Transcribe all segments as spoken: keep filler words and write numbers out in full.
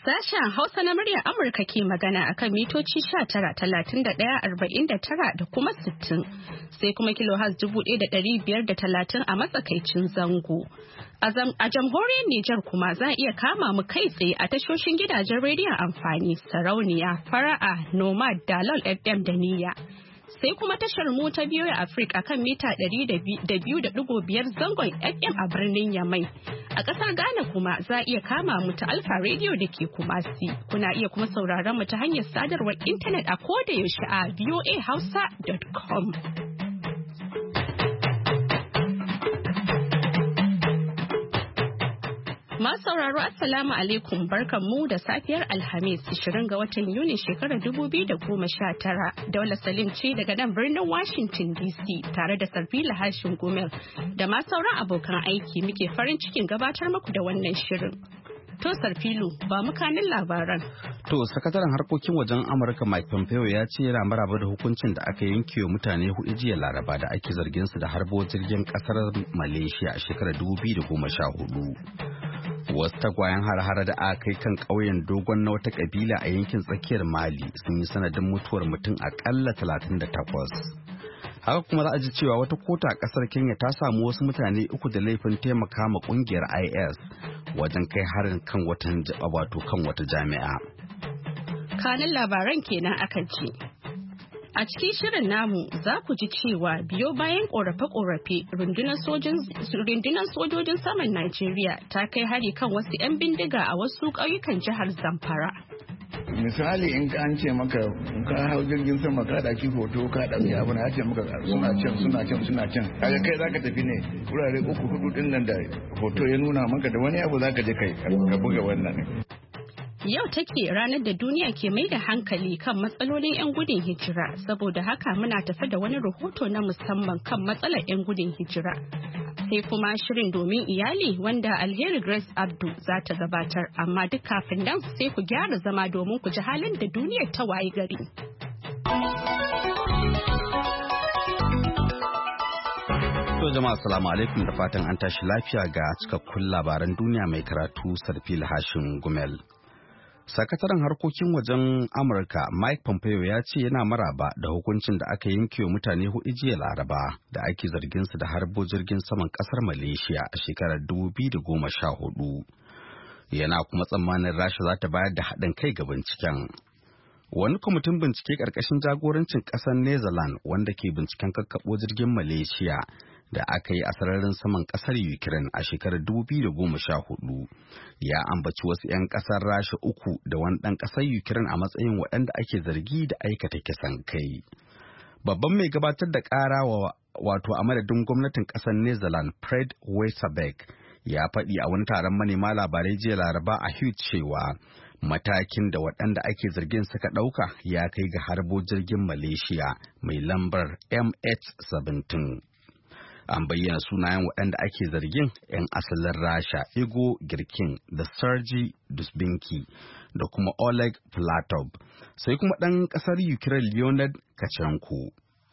Sashen Hausa na muryar Amurka ke magana akan mitoci sha tara, talatin da ɗaya, arba'in da tara da kuma sittin, sai kuma kilohaz dubu ɗaya da ɗari biyar da talatin a matsakaicin zango. A jamhuriyar Nijar kuma za a iya kama mu kai tsaye a tashoshin gidajen rediyon amfani, sarauniya, fara'a, nomad, dalol F M da niyya. Sai kuma tashar mu ta biyu a Afirka kan mita ɗari da biyu da ɗigo biyar zangon F M a birnin Yamai. A ƙasar Ghana kuma za a iya kama mu ta Alfa Radio da ke Kumasi. Kuna iya kuma sauraron mu ta hanyar sadarwar intanet a koda yaushe a voa hausa dot com. Masu sauraro Assalamu alaikum, barkanmu da safiyar Alhamis ishirin ga watan Yuni shekarar dubu biyu da goma sha tara. Daula Salim ce daga nan birnin Washington D C tare da Sarfila Hashin Gumel da ma sauran abokan aiki muke farin cikin gabatar muku da wannan shirin. To Sarfilu, ba mu kanin labaran. To sakataren harkokin wajen Amurka Mike Pompeo ya ce yana maraba da hukuncin da aka yanke wa mutane hudu jiya Laraba da ake zargin su da harbo jirgin kasar Malaysia a shekarar dubu biyu da goma sha hudu. Wasu tagwayen har-hara da aka kai kan ƙauyen dogon na wata ƙabila a yankin tsakiyar Mali sun yi sanadin mutuwar mutum aƙalla talatin da takwas. Haka kuma za a ji cewa wata kota a ƙasar Kenya ta samu wasu mutane uku da laifin taimaka ma ƙungiyar I S wajen kai harin kan wata wato kan wata jami'a. Kanin labaran kenan aka ji. A cikin shirin namu za ku ji cewa biyo bayan ƙorafe-ƙorafe rundunar sojojin saman Najeriya ta kai hari kan wasu 'yan bindiga a wasu ƙauyukan jihar Zamfara. Misali in an ce maka ka hau jirgin sama ka ɗauki hoto ka ɗauki abu na ce maka suna can suna can suna can kaga kai zaka tafi ne wurare uku hudu din nan da hoto ya nuna maka da wani abu zaka je kai ka buga wannan. Yau take ranar da duniya ke mai da hankali kan matsalolin 'yan gudun hijira, saboda haka muna tafe da wani rahoto na musamman kan matsalar 'yan gudun hijira. Sai kuma shirin domin iyali wanda Alheri Grace Abdu za ta gabatar, amma duk kafin nan sai ku gyara zama domin ku ji halin da duniyar ta waye gari. To jama'a assalamu alaikum da fatan an tashi lafiya ga cikakkun labaran duniya mai karatu Sarfil Hashin Gumel. Sakataren harkokin wajen Amurka Mike Pompeo ya ce yana maraba da hukuncin da aka yanke wa mutane hudu jiya Laraba da ake zargin su da harbo jirgin saman kasar Malaysia a shekarar dubu biyu da goma sha hudu. Yana kuma tsammanin Rasha za ta bayar da haɗin kai ga binciken. Wani kwamitin bincike ƙarƙashin jagorancin ƙasar Netherlands wanda ke binciken kakkaɓo jirgin Malaysia da aka yi a sararin saman kasar Ukraine a shekarar dubu biyu da goma sha hudu ya ambaci wasu 'yan kasar Rasha uku da wani ɗan kasar Ukraine a matsayin waɗanda ake zargi da aikata kisan kai. Babban mai gabatar da ƙara wa wato a madadin gwamnatin kasar Netherlands Fred Westerbeek ya faɗi a wani taron manema labarai jiya Laraba a Hull cewa matakin da waɗanda ake zargin suka ɗauka ya kai ga harbo jirgin Malaysia mai lambar M H seventeen. An bayyana sunayen waɗanda ake zargin 'yan asalin Rasha Igor Girkin da Sergei Dusbinki da kuma Oleg Platov, sai kuma ɗan ƙasar Ukraine Leonid Kachenko.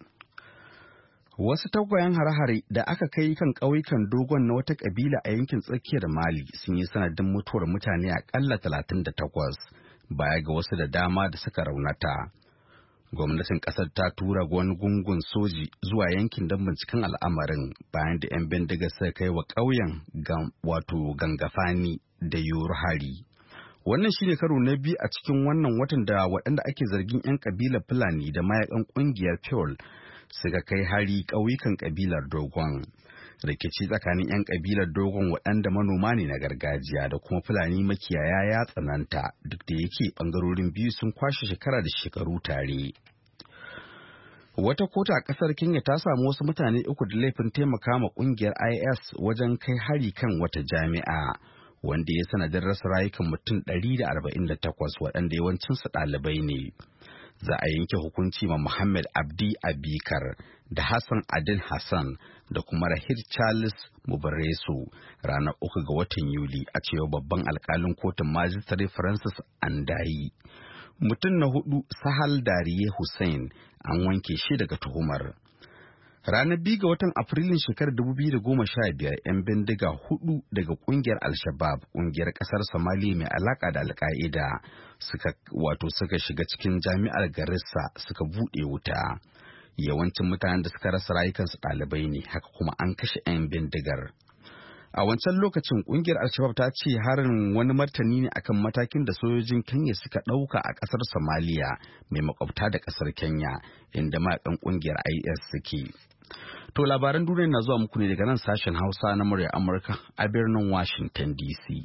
Wasu tagwayen hare-hare da aka kai kan ƙauyukan dogon na wata ƙabila a yankin tsakiyar Mali sun yi sanadin mutuwar mutane aƙalla talatin da takwas baya ga wasu da dama da suka raunata. Gwamnatin kasar ta tura wani gungun soji zuwa yankin don binciken al'amarin bayan da 'yan bindiga suka kai wa ƙauyen wato Gangafani da Yoru hari. Wannan shine karo na biyu a cikin wannan watan da waɗanda ake zargin 'yan kabilar Fulani da mayakan ƙungiyar Pearl suka kai hari ƙauyukan kabilar Dogon. Rikici tsakanin 'yan kabilar Dogon waɗanda manoma ne na gargajiya da kuma Fulani makiyaya ya tsananta duk da yake ɓangarorin biyu sun kwashe shekara da shekaru tare. Wata kota a ƙasar Kenya ta samu wasu mutane uku da laifin taimaka ma ƙungiyar I S wajen kai hari kan wata jami'a wanda ya sanadin rasa rayukan mutum ɗari da arba'in da takwas waɗanda yawancinsu ɗalibai ne. Za a yanke hukunci ma Muhammad Abdi Abikar da Hassan Adil Hassan da kuma Rahid Charles Mubareso ranar uku ga watan Yuli a cewa babban alkalin kotun Majistare Francis Andayi. Mutum na hudu Sahal Dariye Hussein an wanke shi daga tuhumar. Ranar biyu ga watan Afrilun shekarar dubu biyu da goma sha biyar, 'yan bindiga hudu daga kungiyar Al-Shabaab, kungiyar kasar Somalia mai alaka da Al-Qaeda, suka wato suka shiga cikin jami'ar Garissa suka bude wuta. Yawancin mutanen da suka rasa rayukansu ɗalibai ne, haka kuma an kashe 'yan bindigar. A wancan lokacin kungiyar Al-Shabaab ta ce harin wani martani ne akan matakin da sojojin Kenya suka ɗauka a ƙasar Somalia mai makwabta da ƙasar Kenya, inda mayakan kungiyar I S suke. To labaran duniya na zuwa muku ne daga nan sashen Hausa na murya Amurka a birnin Washington D C.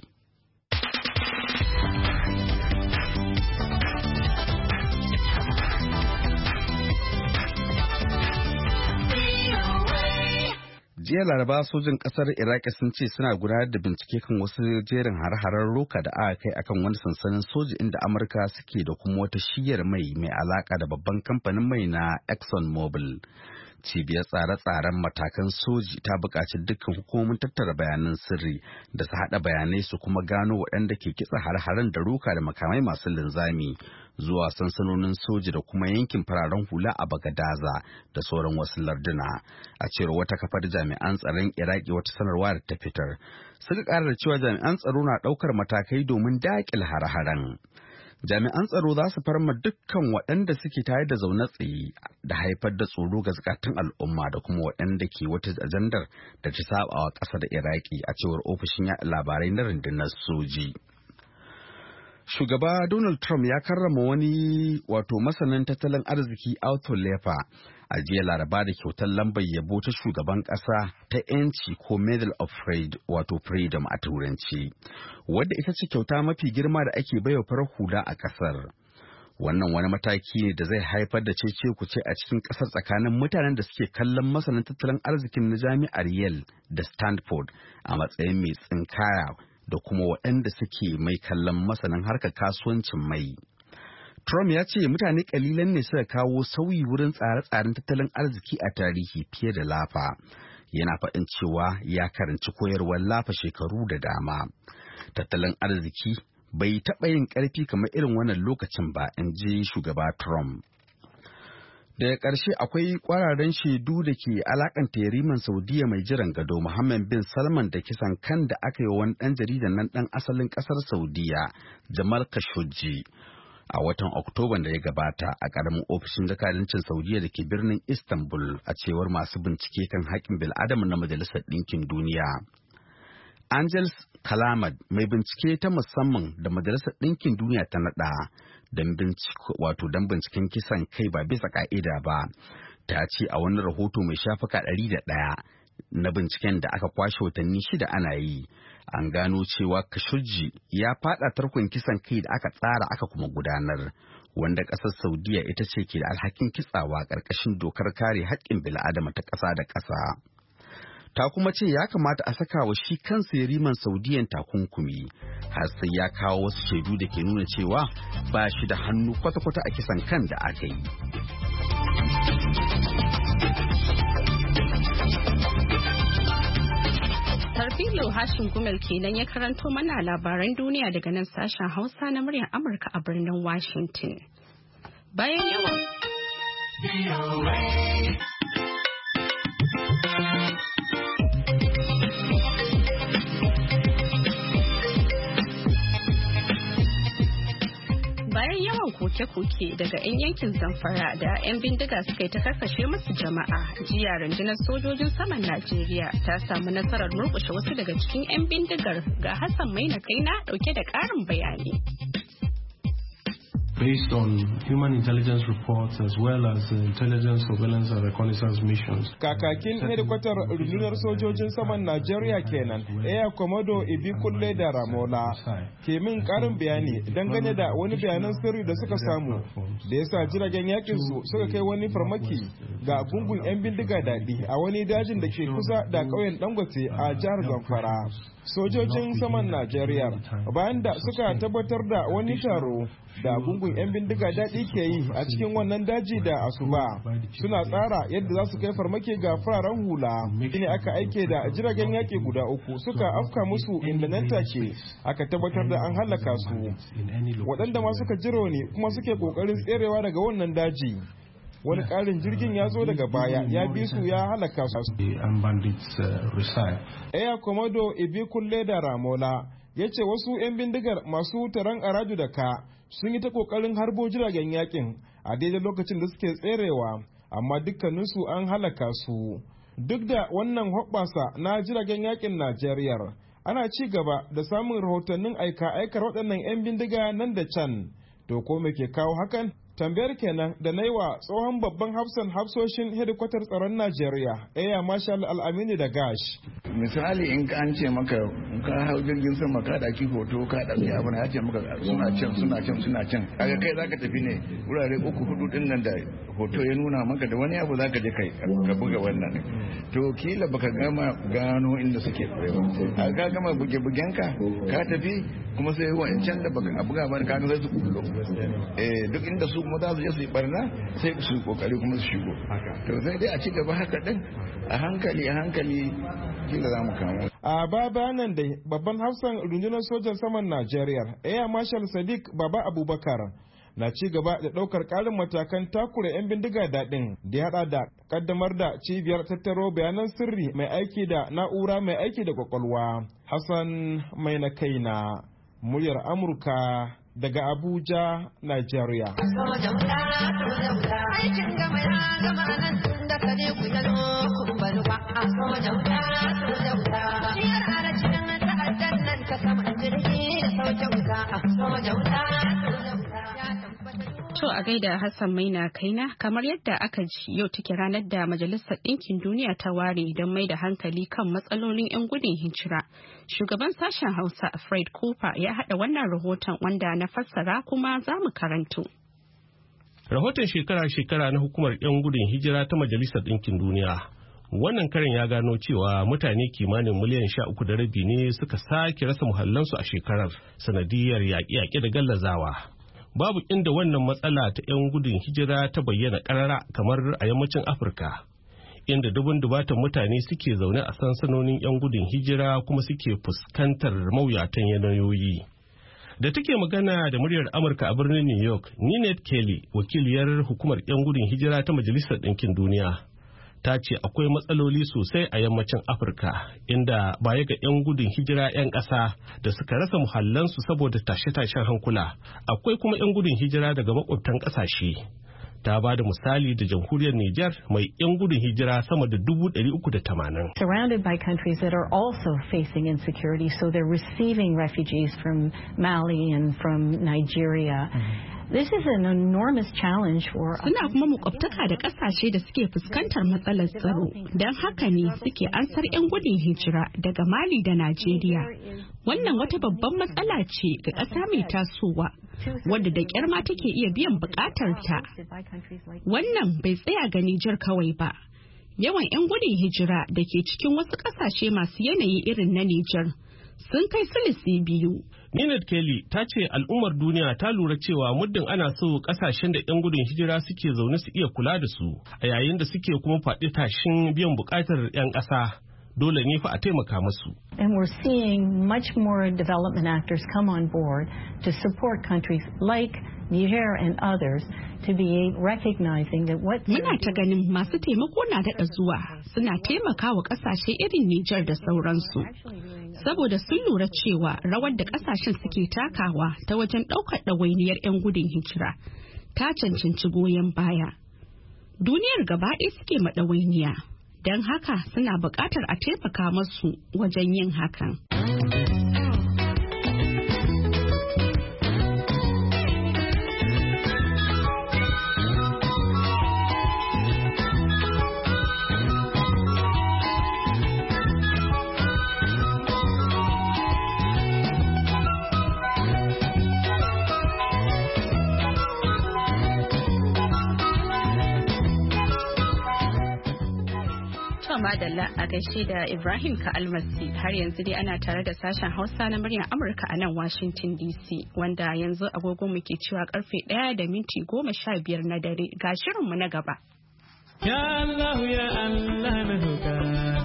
Jiya Laraba sojin kasar Iraki sun ce suna gudanar da bincike kan wasu jerin har-harar roka da aka kai akan wani sansanin soji inda Amurka suke da kuma wata shiyar mai mai alaka da babban kamfanin mai na Exxon Mobil. Cibiyar tsare-tsaren matakan soji ta buƙaci dukkan hukumomin tattara bayanan sirri da su haɗa bayanai su kuma gano waɗanda ke kitsa har-haren da roka da makamai masu linzami zuwa sansanonin soji da kuma yankin fararen hula a Bagadaza da sauran wasu larduna. A cewar wata kafar jami'an tsaron Iraki wata sanarwa da ta fitar, suka ƙara da cewa jami'an tsaro na ɗaukar matakai domin daƙile har-haren. Jami'an tsaro za su farma dukkan waɗanda suke tare da zaune tsaye da haifar da tsoro ga zukatun al'umma da kuma waɗanda ke wata ajandar da ta saba wa ƙasar Iraki, a cewar ofishin yaɗa labarai na rundunar soji. Shugaba Donald Trump ya karrama wani wato masanin tattalin arziki Arthur Laffer a jiya Laraba da kyautar lambar yabo ta shugaban ƙasa ta 'yanci ko Medal of Freedom wato Freedom a turanci, wadda ita ce kyauta mafi girma da ake baiwa farar hula a ƙasar. Wannan wani mataki ne da zai haifar da cece-kuce a cikin ƙasar tsakanin mutanen da suke kallon masanin tattalin arzikin na jami'ar Yale da Stanford a matsayin mai tsinkaya da kuma waɗanda suke mai kallon masanin harkar kasuwancin mai. Trump ya ce mutane kalilan ne suka kawo sauyi wurin tsare-tsaren tattalin arziki a tarihi fiye da Laffer. Yana faɗin cewa ya karanci koyarwar Laffer shekaru da dama. Tattalin arziki bai taɓa yin ƙarfi kamar irin wannan lokacin ba, in ji shugaba Trump. Daga ƙarshe akwai ƙwararren shaidu da ke alakanta yariman Saudiya mai jiran gado Mohammed bin Salman da kisan kan da aka yi wa wani ɗan jaridan nan ɗan asalin ƙasar Saudiya, Jamal Khashoggi, a watan Oktoban da ya gabata a ƙaramin ofishin jakadancin Saudiya da ke birnin Istanbul, a cewar masu bincike kan haƙƙin bil'adama na Majalisar Ɗinkin Duniya. Angels Kalamad, mai bincike ta musamman da Majalisar Ɗinkin Duniya ta naɗa don wato don binciken kisan kai ba bisa ƙa'ida ba, ta ce a wani rahoto mai shafuka ɗari da ɗaya na binciken da aka kwashe watanni shida ana yi, an gano cewa Khashoggi ya faɗa tarkon kisan kai da aka tsara aka kuma gudanar, wanda ƙasar Saudiya ita ce ke da alhakin kitsawa ƙarƙashin dokar kare haƙƙin bil'adama ta ƙasa da ƙasa. Ta kuma ce ya kamata a saka wa shi kansa yariman Saudiyan takunkumi har sai ya kawo wasu shaidu da ke nuna cewa ba shi da hannu kwata-kwata a kisan kan da aka yi. Sarfilo Hashin Gumel kenan ya karanto mana labaran duniya daga nan sashen Hausa na muryar Amurka a birnin Washington. Bayan yawan Bayan yawan koke-koke daga 'yan yankin Zamfara da 'yan bindiga suka yi ta karkashe musu jama'a, jiya rundunar sojojin saman Najeriya ta samu nasarar murkushe wasu daga cikin 'yan bindigar. Ga Hassan Maina Kaina dauke da ƙarin bayani. Based on human intelligence reports as well as uh, intelligence surveillance and reconnaissance missions. Kakakin hedikwatar rundunar sojojin saman Najeriya kenan, Air Commodore Ibikulle da Ramola, ke min karin bayani dangane da wani bayanan sirri da suka samu da yasa jiragen yakin su suka kai wani farmaki ga gungun 'yan bindiga daɗi a wani dajin da ke kusa da ƙauyen Dangote a jihar Zamfara. Sojojin saman Najeriya bayan da suka tabbatar da wani taro da gungun 'yan bindiga daɗi ke yi a cikin wannan daji da asuba, suna tsara yadda za su kai farmaki ga fararen hula. Shine aka aike da jiragen yaƙi guda uku suka afka musu inda nan take aka tabbatar da an halaka su, waɗanda ma suka jiro ne kuma suke ƙoƙarin tserewa daga wannan daji. wani ƙarin jirgin ya zo daga baya ya bi su ya halaka su. Air Commodore Ibikulle da Ramola ya ce wasu 'yan bindigar masu taron araju da ka sun yi ta kokarin harbo jiragen yakin a daidai lokacin da suke tserewa, amma dukkaninsu an halaka su. Duk da wannan hoɓɓasa na jiragen yakin Najeriya, ana ci gaba da samun rahotannin aika-aikar waɗannan 'yan bindiga nan da can. To ko me ke kawo hakan? Tambayar kenan da na yi wa tsohon babban hafsan hafsoshin hedikwatar tsaron Najeriya, Air Marshal Al-Aminu da Gash. Misali in ka an ce maka ka hau jirgin sama ka daki hoto ka ɗauki abu na ya ce maka suna can suna can suna can. Kaga kai zaka tafi ne wurare uku hudu din nan da hoto ya nuna maka da wani abu zaka je kai ka buga wannan. To kila baka gama gano inda suke tsaye ba. Ka gama buge bugen ka ka tafi kuma sai wa'ancan da baka buga ba ka ga sai su kullo. Eh duk inda su kuma za su je su yi barna sai su kokari kuma su shigo. To sai dai a ci gaba haka din a hankali a hankali kila za mu kamo. A baya nan da babban hafsan rundunar sojan saman Najeriya Air Marshal Sadiq Baba Abubakar na ci gaba da ɗaukar ƙarin matakan takura 'yan bindiga daɗin da ya haɗa da ƙaddamar da cibiyar tattaro bayanan sirri mai aiki da na'ura mai aiki da kwakwalwa. Hassan mai na kaina, muryar Amurka daga Abuja, Nigeria. To a gaida Hassan Maina Kaina, kamar yadda aka ji yau take ranar da Majalisar Ɗinkin Duniya ta ware don mai da hankali kan matsalolin 'yan gudun hijira. Shugaban sashen Hausa Fred Cooper ya haɗa wannan rahoton wanda na fassara kuma za mu karanto. Rahoton shekara-shekara na hukumar 'yan gudun hijira ta Majalisar Ɗinkin Duniya. Wannan karin ya gano cewa mutane kimanin miliyan sha uku da rabi ne suka sake rasa muhallansu a shekarar sanadiyar yaƙe-yaƙe da gallazawa. Babu inda wannan matsala ta 'yan gudun hijira ta bayyana ƙarara kamar a yammacin Afirka, inda dubun dubatan mutane suke zaune a sansanonin 'yan gudun hijira kuma suke fuskantar mawuyatan yanayoyi. Da take magana da muryar Amurka a birnin New York, Ninette Kelly, wakiliyar hukumar 'yan gudun hijira ta Majalisar Ɗinkin Duniya, ta ce akwai matsaloli sosai a yammacin Afirka, inda baya ga 'yan gudun hijira 'yan ƙasa da suka rasa muhallansu saboda tashe-tashen hankula, akwai kuma 'yan gudun hijira daga makwabtan ƙasashe. Ta ba da misali da jamhuriyar Nijar mai 'yan gudun hijira sama da dubu ɗari uku da tamanin. Surrounded by countries that are also facing insecurity, so they're receiving refugees from Mali and from Nigeria. Mm-hmm. This is an enormous challenge for us. Suna kuma makwabtaka da kasashe da suke fuskantar matsalar tsaro, don haka ne suke ansar 'yan gudun hijira daga Mali da Najeriya. Wannan wata babban matsala ce ga ƙasa mai tasowa, wadda da ƙyar ma take iya biyan buƙatar ta. Wannan bai tsaya ga Nijar kawai ba. Yawan 'yan gudun hijira da ke cikin wasu ƙasashe masu yanayi irin na Nijar sun kai silisi biyu. Ninette Kelly ta ce al'ummar duniya ta lura cewa muddin ana so kasashen da 'yan gudun hijira suke zaune su iya kula da su a yayin da suke kuma faɗi tashin biyan buƙatar 'yan ƙasa, dole ne fa a taimaka musu. And we're seeing much more development actors come on board to support countries like Niger and others to be recognizing that what Muna ta ganin masu taimako na daɗa zuwa suna taimakawa ƙasashe irin Nijar da sauransu. Saboda sun lura cewa rawar da ƙasashen suke takawa ta wajen ɗaukar ɗawainiyar 'yan gudun hijira ta cancanci goyon baya. Duniyar gaba ɗaya suke maɗawainiya, don haka suna buƙatar a taimaka masu wajen yin hakan. Madalla a gaishe da Ibrahim ka almasi. Har yanzu dai ana tare da sashen Hausa na muryar Amurka a nan Washington D C, wanda yanzu agogo muke cewa karfe ɗaya da minti goma sha biyar na dare. Ga shirinmu na gaba. Ya Allah ya Allah na roƙa,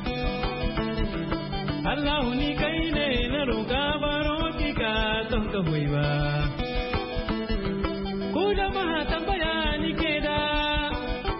Allah ni kai ne na roƙa, baro ki ka don ka hoyi ba. Ku jama'a tambaya ni ke da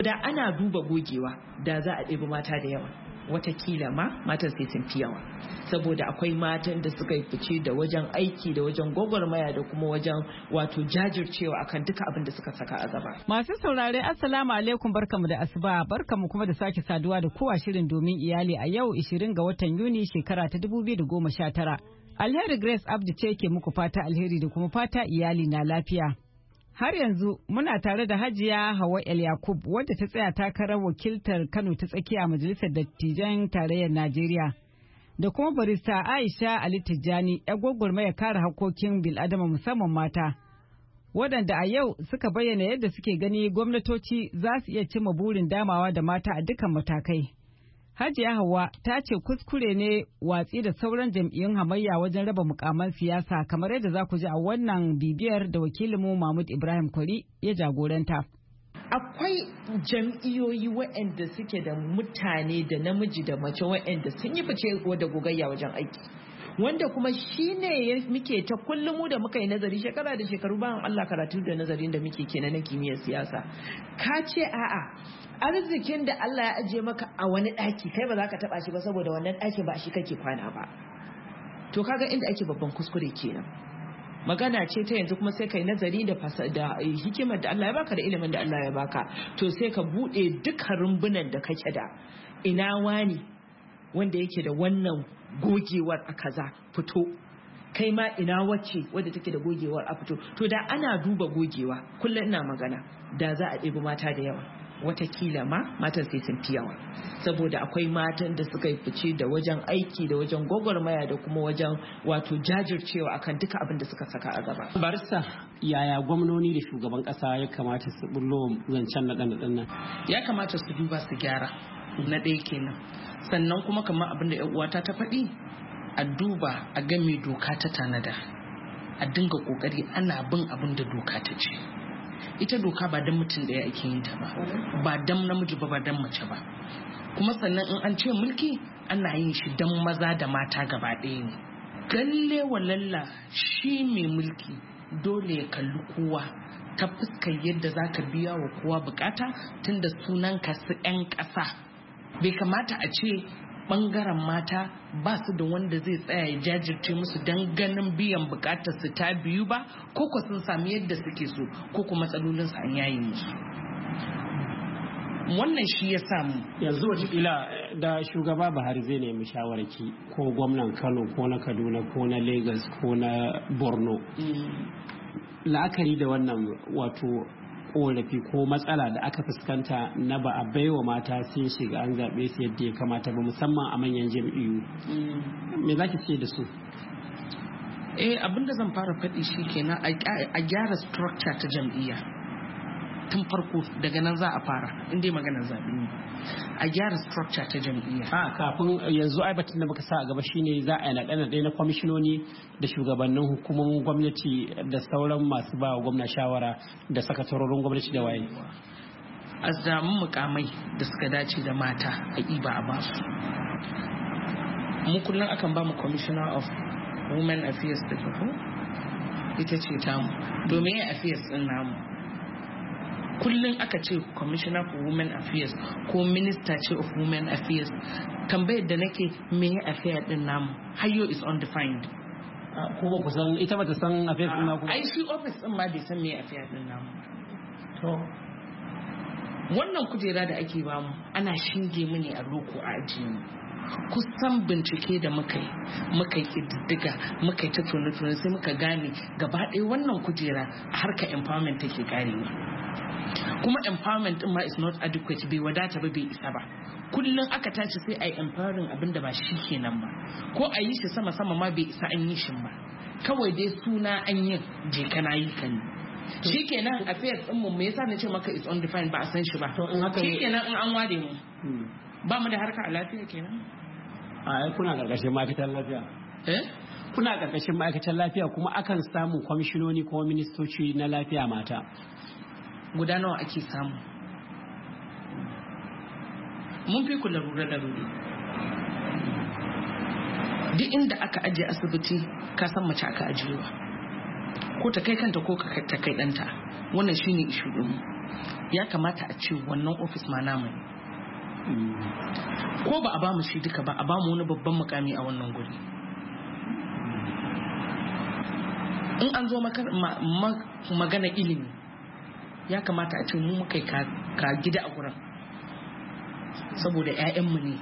da ana duba gogewa da za a ɗebi mata da yawa, watakila ma matan sai sun fi yawa, saboda akwai matan da suka yi fice da wajen aiki da wajen gwagwarmaya da kuma wajen wato jajircewa akan duka abin da suka saka a gaba. Masu saurare assalamu alaikum, barkamu da asuba, barkamu kuma da sake saduwa da kowa shirin domin iyali a yau ishirin ga watan Yuni shekara ta dubu biyu da goma sha tara. Alheri Grace Abdi ce ke muku fata alheri da kuma fata iyali na lafiya. Har yanzu muna tare da Hajiya Hauwa El Yakub wadda ta tsaya takarar wakiltar Kano ta tsakiya a Majalisar Dattijan Tarayyar Najeriya. Da kuma barista Aisha Ali Tijjani ya gwagwarmaya kare hakokin bil'adama musamman mata. Waɗanda a yau suka bayyana yadda suke gani gwamnatoci za su iya cimma burin damawa da mata a dukkan matakai. Hajiya Hauwa ta ce kuskure ne watsi da sauran jam'iyyun hamayya wajen raba mukaman siyasa kamar yadda za ku ji a wannan bibiyar da wakilinmu Mahmud Ibrahim Kwari ya jagoranta. Akwai jam'iyyoyi waɗanda suke da mutane da namiji da mace waɗanda sun yi fice da gogayya wajen aiki. Wanda kuma shi ne muke ta kullum mu da muka yi nazari shekara da shekaru bayan Allah karatu da nazarin da muke kenan na kimiyyar siyasa. Ka ce a'a arzikin da Allah ya ajiye maka a wani ɗaki kai ba za ka taɓa shi ba saboda wannan ɗakin ba shi kake kwana ba. To kaga inda ake babban kuskure kenan. Magana ce ta yanzu kuma sai kai nazari da da hikimar da Allah ya baka da ilimin da Allah ya baka. To sai ka buɗe dukkan rumbunan da kake da. Ina wani wanda yake da wannan gogewar a kaza fito. Kai ma ina wacce wadda take da gogewar a fito. To da ana duba gogewa kullum ina magana da za a ɗebi mata da yawa. Watakila ma matan sai sun fi yawa, saboda akwai matan da suka yi fice da wajen aiki da wajen gwagwarmaya da kuma wajen wato jajircewa akan duka abin da suka saka a gaba. Barista, yaya gwamnoni da shugaban kasa ya kamata su bullo zancen na ɗan nan? Ya kamata su duba su gyara, na ɗaya kenan. Sannan kuma kamar abin da uwata ta faɗi, a duba a ga me doka ta tanada, a dinga kokari ana bin abin da doka ta ce. Ita doka ba dan mutum da ya ake yin ta ba, ba dan namiji ba, ba dan mace ba. Kuma sannan in an ce mulki ana yin shi dan maza da mata gaba ɗaya ne. Galle walalla shi mai mulki dole ya kalli kowa ta fuskar yadda za ka biya wa kowa bukata tunda sunan ka su 'yan ƙasa. Bai kamata a ce bangaren mata ba su da wanda zai tsaya ya jajirce musu don ganin biyan bukatar su ta biyu ba, ko ko sun sami yadda suke so, ko kuma matsalolin su an yayi musu. Wannan shi ya samu yanzu wataƙila da shugaba Buhari zai nemi shawararki ko gwamnan Kano ko na Kaduna ko na Lagos ko na Borno. La'akari da wannan wato korafi ko matsala da aka fuskanta na ba a baiwa mata sun shiga an zaɓe su yadda ya kamata ba, musamman a manyan jam'iyyu. Me za ki ce da su? Eh, abin da zan fara faɗi shi kenan a gyara structure ta jam'iyya tun farko, daga nan za a fara inda maganar zaɓe ne. A gyara structure ta jam'iyya. A kafin yanzu ai batun da muka sa a gaba shine za a yi naɗe-naɗe na kwamishinoni da shugabannin hukumomin gwamnati da sauran masu ba gwamna shawara da sakatarorin gwamnati da waye. A zamun mukamai da suka dace da mata a iba a basu. Mu kullum akan ba mu commissioner of women affairs da ko ita ce tamu domin yin affairs din namu. Kullum aka ce commissioner for women affairs ko minister ce of women affairs, tambayar da nake me affairs din namu hayo is undefined. Ko ba ku san ita ba ta san affairs din naku? Ai shi office din ma bai san me affairs din namu. To wannan kujera da ake bamu ana shinge mu ne a loko a ajiye mu. Kusan bincike da muka yi muka yi ƙididdiga muka yi ta tone-tone sai muka gane gaba ɗaya wannan kujera a harkar empowerment take karewa. Kuma empowerment din ma is not adequate, bai wadata ba, bai isa ba. Kullum aka tashi sai a yi empowering abin da ba shi kenan ba, ko a yi shi sama-sama ma bai isa an yi shi ba. Kawai dai suna an yi je kana yi kan shi kenan. Affairs din mu me yasa na ce maka is undefined, ba a san shi ba. Shi kenan in an ware mu ba mu da harka a lafiya kenan. A kuna karkashin ma'aikatar lafiya. Eh? Kuna karkashin ma'aikatar lafiya kuma akan samu kwamishinoni ko ministoci na lafiya mata. Guda nawa ake samu? Mun fi kula lura da lura. Duk inda aka ajiye asibiti ka san mace aka ajiyewa. Ko ta kai kanta ko ta kai ɗanta. Wannan shine ishu ɗin. ya kamata a ce wannan ofis ma namu ne. Ko ba a ba mu shi duka ba, a ba mu wani babban mukami a wannan guri. In an zo magana ilimi ya kamata a ce mu muka yi ka gida a gurin, saboda 'ya'yanmu ne,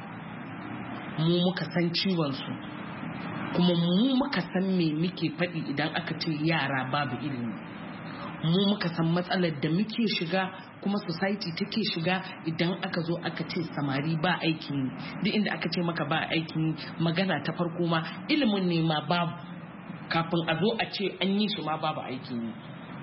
mu muka san ciwonsu, kuma mu muka san me muke faɗi idan aka ce yara babu ilimi. Mu muka san matsalar da muke shiga, kuma society take shiga idan aka zo aka ce samari ba aikin. Duk inda aka ce maka ba aikin, magana ta farko ma ilimin ne ma babu, kafin a zo a ce an yi shi ma babu aikin yi.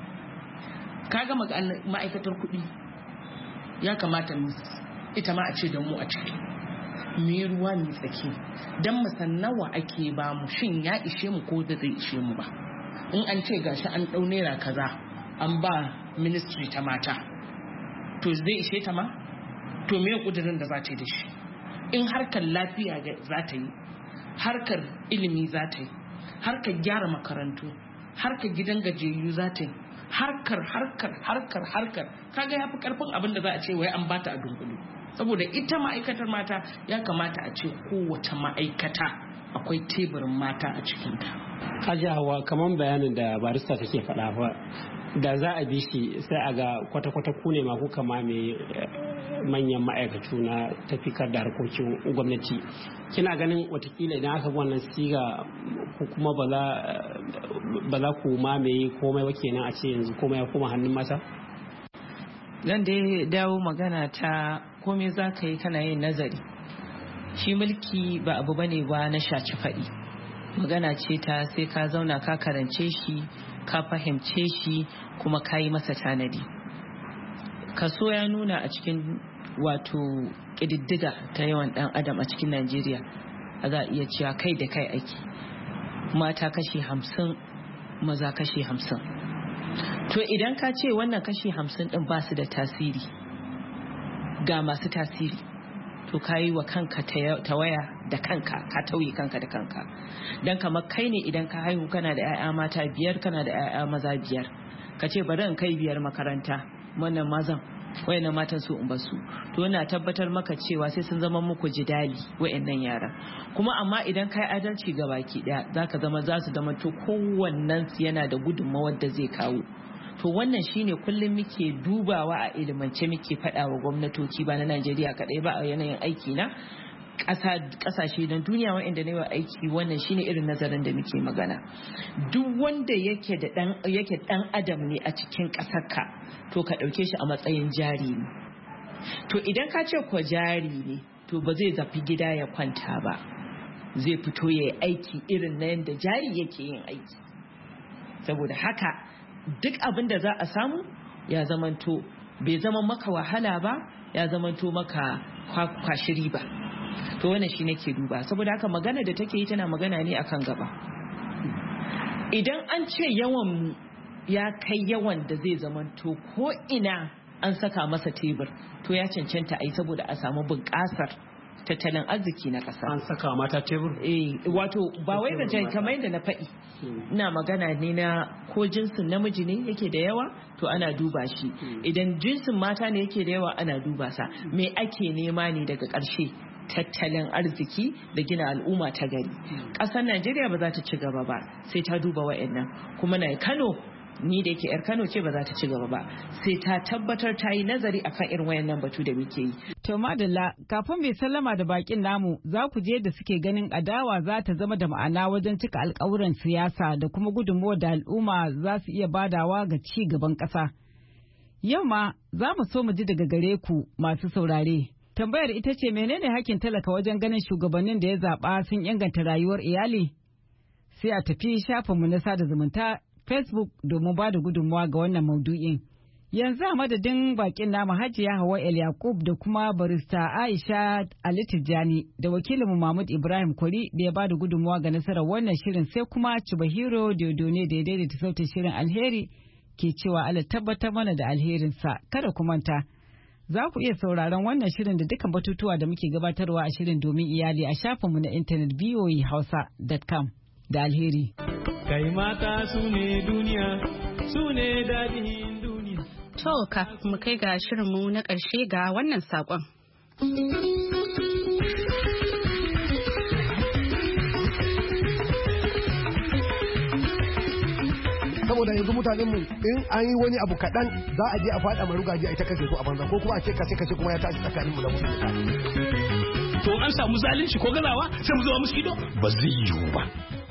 Kaga ma'aikatar kuɗi ya kamata ita ma a ce da mu a ciki, mu yi ruwa mu tsaki don mu san nawa ake ba mu, shin ya ishe mu ko da zai ishe mu ba. In an ce gashi an ɗau naira kaza an ba ministry ta mata, to zai ishe ta ma? To me kudirin da za ta yi da shi? In harkar lafiya za ta yi, harkar ilimi za ta yi, harkar gyara makarantu, harkar gidan gajiyayyu za ta yi, harkar harkar harkar harkar kaga ya fi karfin abin da za a ce wai an bata a dunkule. Saboda ita ma'aikatar mata ya kamata a ce kowace ma'aikata akwai teburin mata a cikinta. Hajiya, kamar bayanin da barista take faɗa fa, da za a bi shi sai a ga kwata-kwata ku ne ma kuka mame manyan ma'aikatu na tafikar da harkokin gwamnati. Kina ganin watakila idan aka wannan siga ko kuma ba za ku mamaye komai ba kenan a ce yanzu komai ya koma hannun mata? Zan dai dawo magana ta komai za ka yi kana yin nazari. Shi mulki ba abu bane ba na shaci faɗi. Magana ce ta sai ka zauna ka karance shi, ka fahimce shi, kuma ka yi masa tanadi. Kaso ya nuna a cikin wato ƙididdiga ta yawan ɗan adam a cikin Najeriya, a za a iya cewa kai da kai ake. Mata kashi hamsin, maza kashi hamsin. To idan ka ce wannan kashi hamsin ɗin ba su da tasiri, ga masu tasiri, to ka yi wa kanka tawaya da kanka, ka tauye kanka da kanka. Don kamar kai ne idan ka haihu kana da 'ya'ya mata biyar, kana da 'ya'ya maza biyar, ka ce bari in kai biyar makaranta, wannan mazan wayannan matan su in basu, to ina tabbatar maka cewa sai sun zama muku jidali wayannan yara. Kuma amma idan kai adalci ga baki daya, zaka zama za su zama to kowannen su yana da gudunmawar da zai kawo. To wannan shine kullum muke dubawa a ilimance, muke faɗa wa gwamnatoci ba na Najeriya kadai ba, a yanayin aiki na kasashe na duniya waɗanda ne wa aiki. Wannan shine irin nazarin da muke magana. Duk wanda yake da dan yake dan adam ne a cikin ƙasarka, to ka ɗauke shi a matsayin jari ne. To idan ka ce ko jari ne, to ba zai zafi gida ya kwanta ba, zai fito ya yi aiki irin na yadda jari yake yin aiki. Saboda haka duk abin da za a samu ya zamanto bai zama maka wahala ba, ya zamanto maka kwashiri ba. To wannan shi nake duba. Saboda haka magana da take yi tana magana ne akan gaba. Idan an ce yawan ya kai yawan da zai zamanto ko ina an saka masa tebur, to ya cancanta a yi saboda a samu bunƙasar tattalin arziki na ƙasa. An saka mata tebur? Eh, wato ba wai da kamar yadda na faɗi. Ina magana ne na ko jinsin namiji ne yake da yawa, to ana duba shi. Idan jinsin mata ne yake da yawa, ana duba sa. Me ake nema ne daga ƙarshe? Tattalin arziki da gina al'umma ta gari. Ƙasar Najeriya ba za ta ci gaba ba sai ta duba wa'annan. Kuma na Kano, ni da yake 'yar Kano ce, ba za ta ci gaba ba sai ta tabbatar ta yi nazari akan irin wayannan batu da muke yi. To madalla, kafin bai sallama da bakin namu, za ku je da suke ganin adawa za ta zama da ma'ana wajen cika alkawuran siyasa da kuma gudunmawar da al'umma za su iya badawa ga ci gaban ƙasa. Yau ma za mu so mu ji daga gare ku masu saurare. Tambayar ita ce, menene hakkin talaka wajen ganin shugabannin da ya zaɓa sun inganta rayuwar iyali? Sai a tafi shafinmu na sada zumunta Facebook domin ba da gudunmawa ga wannan maudu'in. Yanzu a madadin bakin namu Hajiya Hawa El Yakub da kuma barista Aisha Ali Tijjani da wakilinmu Mahmud Ibrahim Kwari da ya ba da gudunmawa ga nasarar wannan shirin, sai kuma Chubahiro Diodone da ya daidaita sautin shirin. Alheri ke cewa Allah tabbatar mana da alherinsa. Kada ku manta, za ku iya sauraron wannan shirin da dukkan batutuwa da muke gabatarwa a shirin domin iyali a shafinmu na intanet v o e hausa dot com. Da alheri. Kai mata su ne duniya, su ne daɗin duniya. To kafin mu kai ga shirinmu na ƙarshe ga wannan saƙon. Saboda yanzu mutanen mu in an yi wani abu kaɗan za a je a faɗa marugaji a ita kashe su a banza ko kuma a ce kashe kashe kuma ya tashi tsakanin mu da mutum. To an samu zalunci ko gazawa sai mu zo musu ido ba zai yiwu ba.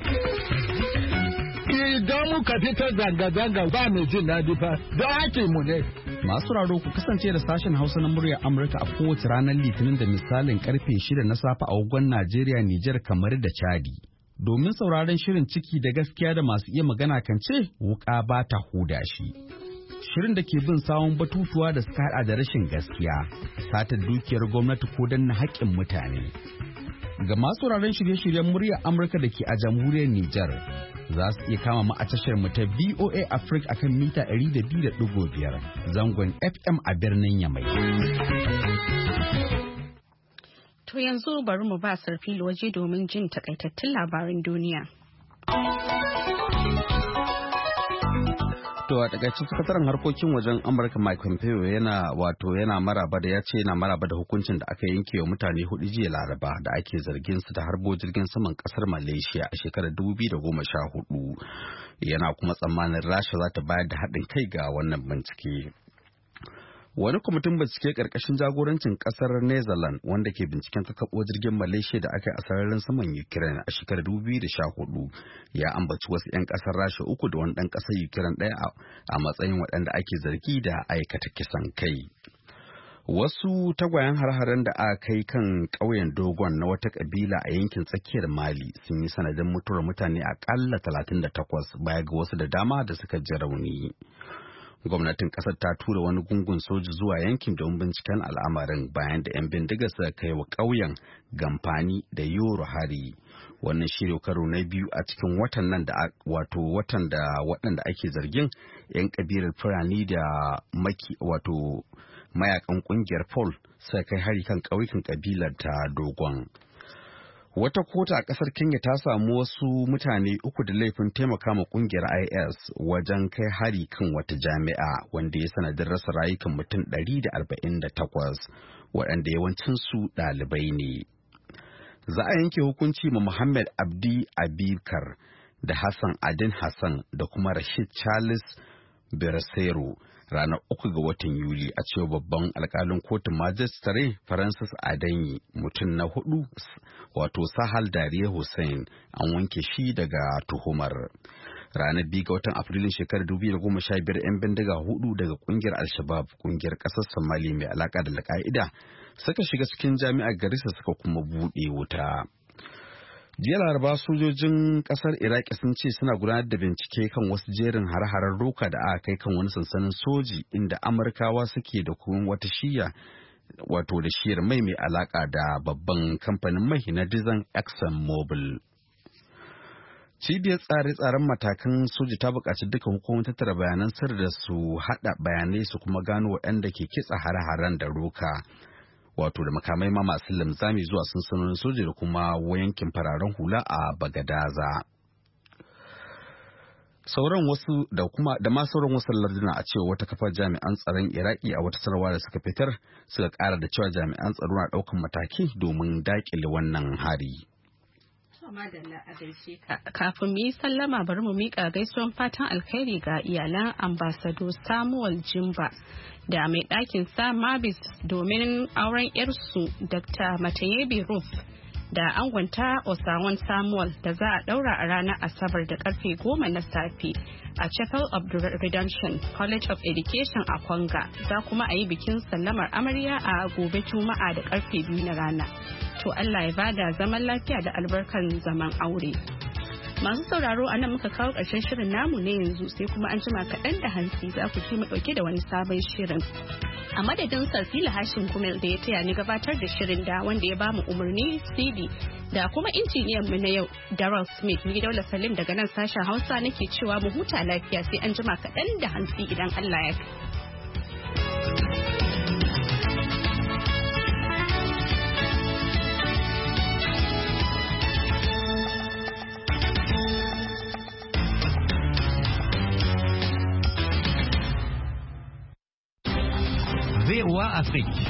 Idan muka fita zanga-zanga ba mai jin daɗi fa da ake mu ne. Masu raro ku kasance da sashen Hausa na muryar Amurka a kowace ranar Litinin da misalin karfe shida na safe a agogon Najeriya, Nijar, kamar da Chadi. Domin sauraron shirin ciki da gaskiya da masu iya magana kan ce wuka ba ta huda shi. Shirin da ke bin sawun batutuwa da suka hada da rashin gaskiya, satar dukiyar gwamnati ko danna haƙƙin mutane. Ga masu sauraron shirye-shiryen muryar Amurka da ke a jamhuriyar Nijar, za su iya kama mu a tashar mu ta V O A Africa akan mita ɗari da biyu da ɗigo biyar zangon F M a birnin Yamai. To yanzu bari mu ba Sarfilo waje domin jin takaitattun labaran duniya. To a takaice sakataren harkokin wajen Amurka Mike Pompeo yana wato yana maraba da ya ce yana maraba da hukuncin da aka yanke wa mutane hudu jiya Laraba da ake zargin su da harbo jirgin saman kasar Malaysia a shekarar dubu biyu da goma sha hudu. Yana kuma tsammanin Rasha za ta bayar da haɗin kai ga wannan bincike. Wani kwamitin bincike ƙarƙashin jagorancin ƙasar Netherlands wanda ke binciken kakkaɓo jirgin Malaysia da aka yi a sararin saman Ukraine a shekarar dubu biyu da sha hudu ya ambaci wasu 'yan ƙasar Rasha uku da wani ɗan ƙasar Ukraine ɗaya a matsayin waɗanda ake zargi da aikata kisan kai. Wasu tagwayen har-haren da aka kai kan ƙauyen Dogon na wata ƙabila a yankin tsakiyar Mali sun yi sanadin mutuwar mutane aƙalla talatin da takwas baya ga wasu da dama da suka ji rauni. Gwamnatin kasar ta tura wani gungun soji zuwa yankin don binciken al'amarin bayan da 'yan bindiga suka kai wa ƙauyen Gamfani da Yoro hari. Wannan shirya karo na biyu a cikin watan nan da wato watan da waɗanda ake zargin 'yan kabilar Fulani da maki wato mayakan ƙungiyar Pol suka kai hari kan ƙauyukan kabilar ta Dogon. Wata kota a ƙasar Kenya ta samu wasu mutane uku da laifin taimaka ma ƙungiyar I S wajen kai hari kan wata jami'a wanda ya sanadin rasa rayukan mutum ɗari da arba'in da takwas waɗanda yawancinsu ɗalibai ne. Za a yanke hukunci ma Muhammad Abdi Abikar da Hassan Adin Hassan da kuma Rashid Charles Beresero ranar uku ga watan Yuli a cewa babban alkalin kotun majistare Francis Adanyi. Mutum na hudu wato Sahal Dariye Hussein an wanke shi daga tuhumar. Ranar biyu ga watan Afrilun shekarar dubu biyu da goma sha biyar 'yan bindiga hudu daga kungiyar Al-Shabaab kungiyar kasar Somali mai alaka da Al-Qaida suka shiga cikin jami'ar Garissa suka kuma buɗe wuta. Jiya Laraba sojojin kasar Iraki sun ce suna gudanar da bincike kan wasu jerin har-harar roka da aka kai kan wani sansanin soji inda Amurkawa suke da kuma wata shiya wato da shiyar mai mai alaka da babban kamfanin mai na Dizan Exxon Mobil. Cibiyar tsare-tsaren matakan soji ta buƙaci duka hukumar tattara bayanan sirri da su haɗa bayanai su kuma gano waɗanda ke kitsa har-haren da roka. Wato da makamai ma masu limzami zuwa sansanonin soja da kuma yankin fararen hula a Bagadaza. Sauran wasu da kuma da ma sauran wasu larduna a cewa wata kafar jami'an tsaron Iraki a wata sanarwa da suka fitar suka ƙara da cewa jami'an tsaro na ɗaukan mataki domin daƙile wannan hari. Kafin mu yi sallama bari mu miƙa gaisuwan fatan alkhairi ga iyalan ambasado Samuel Jimba da mai ɗakin sa Mabis domin auren yarsu Doctor Matayebi Ruth da angonta Osawan Samuel da za a ɗaura a ranar Asabar da karfe goma na safe a Chapel of the Redemption College of Education a Kwanga. Za kuma a yi bikin sallamar amarya a gobe Juma'a da karfe biyu na rana. To Allah ya bada zaman lafiya da albarkan zaman aure. Masu sauraro a nan muka kawo ƙarshen shirin namu ne yanzu sai kuma an jima kaɗan da hantsi za ku ji mu ɗauke da wani sabon shirin. A madadin Sarfila Hashim Kumel da ya taya ni gabatar da shirin da wanda ya bamu umarni C D da kuma injiniyan mu na yau Daryl Smith ni Daula Salim daga nan sashen Hausa nake cewa mu huta lafiya sai an jima kaɗan da hantsi idan Allah ya kai. Afrique.